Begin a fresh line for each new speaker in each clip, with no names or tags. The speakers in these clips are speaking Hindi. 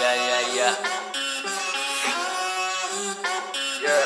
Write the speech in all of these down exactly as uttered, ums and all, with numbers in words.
yeah, yeah, yeah. Yeah.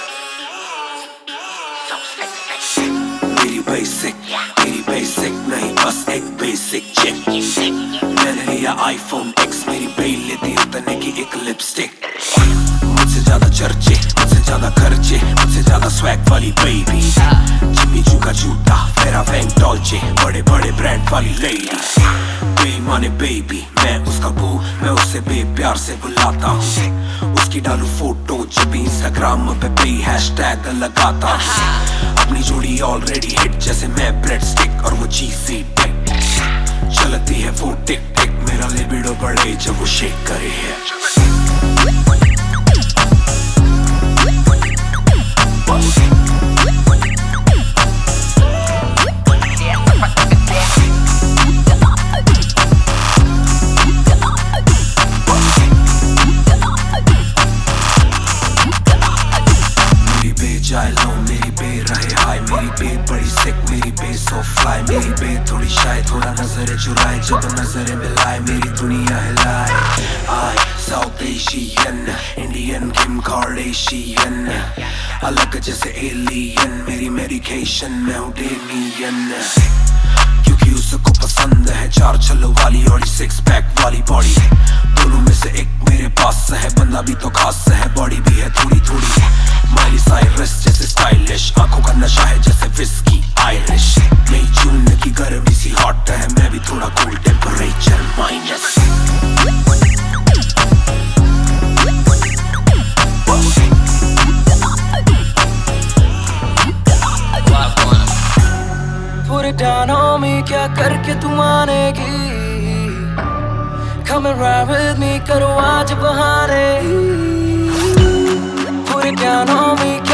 मेरी बेसिक मेरी बेसिक नहीं बस एक बेसिक चेक। मैंने लिया आईफोन एक्स, मेरी बेल लेती उतरने की एक लिपस्टिक। मुझसे ज्यादा चर्चे, मुझसे ज्यादा खर्चे, मुझसे ज्यादा स्वैग वाली बेबी। जिम्मी चू का जूता, मेरा वैंग डॉल्चे, बड़े बड़े ब्रांड वाली लेडी। बेईमाने बेबी, मैं उसका बू, मैं उसे बेप्यार से बुलाता हूँ। उसकी डालू फोटो जब भी इंस्टाग्राम पे बे हैशटैग लगाता हूँ। अपनी जोड़ी ऑलरेडी हिट, जैसे मैं ब्रेड स्टिक और वो चीज़ी टिक। चलती है वो टिक टिक, मेरा लिबिडो बढ़े जब वो शेक करे है। जाए लो मेरी बे रहे हाय, मेरी बे बड़ी सिक, मेरी बे सो फ्लाई, मेरी बे थोड़ी शाय, थोड़ा नजरें चुराए जब नजरें मिलाए, मेरी दुनिया हिलाए। I South Asian, Indian Kim Kardashian, अलग जैसे एलियन, मेरी मेडिकेशन मैं हूँ डेलियन। क्योंकि उसको पसंद है चार छल्लों वाली और सिक्स पैक वाली बॉडी। दोनों में से एक मेरे पास है, बंदा भी तो खास है, बॉडी भी है थोड़ी थोड़ी। माइली साइरस जैसे स्टाइलिश, आंखों का नशा है जैसे विस्की आयरिश। मई जून की गर्मी सी हॉट है, मैं भी थोड़ा cool, temperature minus.
Put it down on me, क्या करके तू मानेगी? Come and ride with me, करो आज बहाने। Put it down on me,